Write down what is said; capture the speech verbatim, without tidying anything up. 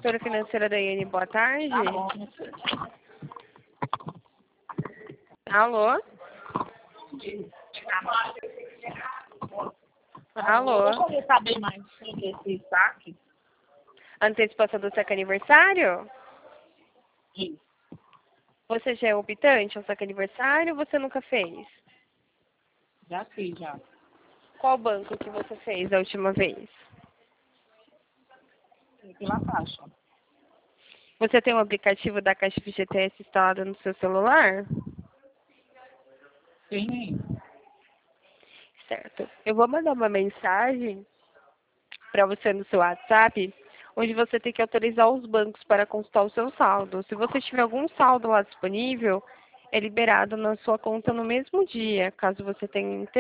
Gestora financeira da Daiane, boa tarde. Tá bom. Alô? Alô? Eu queria saber mais sobre esse saque. Antecipação do saque aniversário? Isso. Você já é optante ao saque aniversário ou você nunca fez? Já fiz, já. Qual banco que você fez a última vez? Fui pela Caixa. Você tem um aplicativo da Caixa F G T S instalado no seu celular? Tem. Certo. Eu vou mandar uma mensagem para você no seu WhatsApp, onde você tem que autorizar os bancos para consultar o seu saldo. Se você tiver algum saldo lá disponível, é liberado na sua conta no mesmo dia, caso você tenha interesse.